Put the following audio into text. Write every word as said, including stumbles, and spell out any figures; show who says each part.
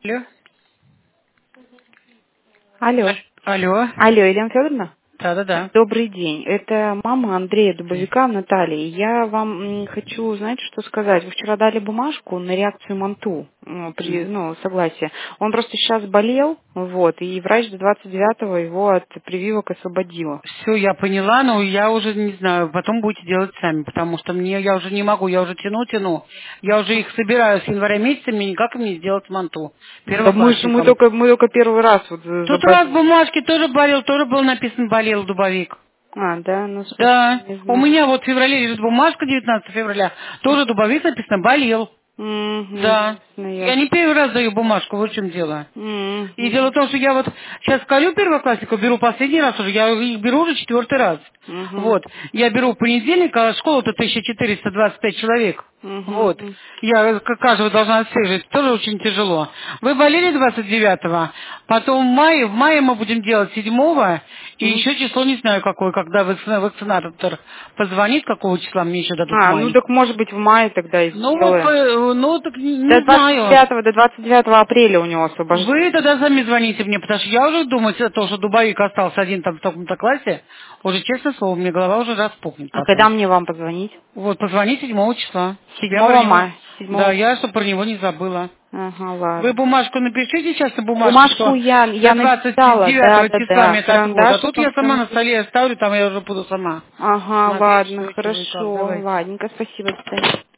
Speaker 1: Алло.
Speaker 2: Алло.
Speaker 1: Алло.
Speaker 2: Алло, Елена Федоровна?
Speaker 1: Да-да-да.
Speaker 2: Добрый день. Это мама Андрея Дубовика, Натальи. Я вам м, хочу, знаете, что сказать. Вы вчера дали бумажку на реакцию МАНТУ, ну, при, ну, согласие. Он просто сейчас болел, вот, и врач до двадцать девятого его от прививок освободила.
Speaker 1: Все, я поняла, но я уже не знаю, потом будете делать сами, потому что мне я уже не могу, я уже тяну, тяну. Я уже их собираю с января месяца, мне никак мне сделать манту
Speaker 2: Да мы, ж- мы,
Speaker 1: первоклассникам.
Speaker 2: только, мы только первый раз вот за-
Speaker 1: Тут раз
Speaker 2: заболели.
Speaker 1: бумажки тоже болел, тоже было написано болел Дубовик.
Speaker 2: А, да, ну, слушайте,
Speaker 1: Да,
Speaker 2: не
Speaker 1: у
Speaker 2: знаю.
Speaker 1: меня вот в феврале лежит бумажка девятнадцатого февраля, тоже Дубовик написано болел.
Speaker 2: Угу,
Speaker 1: Да.
Speaker 2: ясно,
Speaker 1: Я
Speaker 2: ясно.
Speaker 1: не первый раз даю бумажку, вот в чем дело. И
Speaker 2: Угу,
Speaker 1: дело в том, что я вот сейчас колю первоклассников, беру последний раз уже, я их беру уже четвертый раз.
Speaker 2: угу,
Speaker 1: Вот. Я беру в понедельник, а школа-то тысяча четыреста двадцать пять человек. Вот.
Speaker 2: угу.
Speaker 1: Я к- каждого должна отслеживать. Тоже очень тяжело. Вы болели двадцать девятого, потом в мае, в мае мы будем делать седьмого, и
Speaker 2: Мгм.
Speaker 1: еще число не знаю какое, когда вакцина- вакцинатор позвонит, какого числа мне еще дадут в
Speaker 2: А, ну
Speaker 1: мае.
Speaker 2: так может быть в мае тогда и
Speaker 1: Ну вот,
Speaker 2: сделаем.
Speaker 1: э, ну так не
Speaker 2: До
Speaker 1: не
Speaker 2: двадцать
Speaker 1: знаю.
Speaker 2: девятого, до двадцать девятого апреля у него
Speaker 1: Вы
Speaker 2: освобождение.
Speaker 1: тогда сами звоните мне, потому что я уже думаю, о том, что Дубовик остался один там в таком-то классе, уже, честное слово, мне голова уже распухнет
Speaker 2: А когда
Speaker 1: потом.
Speaker 2: мне вам позвонить?
Speaker 1: Вот, позвони седьмого числа, чтобы я про
Speaker 2: Седьмого
Speaker 1: него...
Speaker 2: мая.
Speaker 1: Да,
Speaker 2: Седьмого.
Speaker 1: я, чтобы про него не забыла.
Speaker 2: Ага,
Speaker 1: Вы
Speaker 2: ладно.
Speaker 1: бумажку напишите сейчас на бумажке,
Speaker 2: Бумажку
Speaker 1: что
Speaker 2: я,
Speaker 1: до
Speaker 2: я
Speaker 1: двадцать
Speaker 2: написала, да,
Speaker 1: девятого
Speaker 2: да,
Speaker 1: числа
Speaker 2: да.
Speaker 1: мне так вот. А тут
Speaker 2: Карандашиком
Speaker 1: я
Speaker 2: все
Speaker 1: сама на
Speaker 2: написала.
Speaker 1: столе оставлю, там я уже буду сама
Speaker 2: Ага,
Speaker 1: смотреть,
Speaker 2: ладно,
Speaker 1: что и чего и как.
Speaker 2: хорошо.
Speaker 1: Давайте.
Speaker 2: Ладненько, спасибо, до свидания.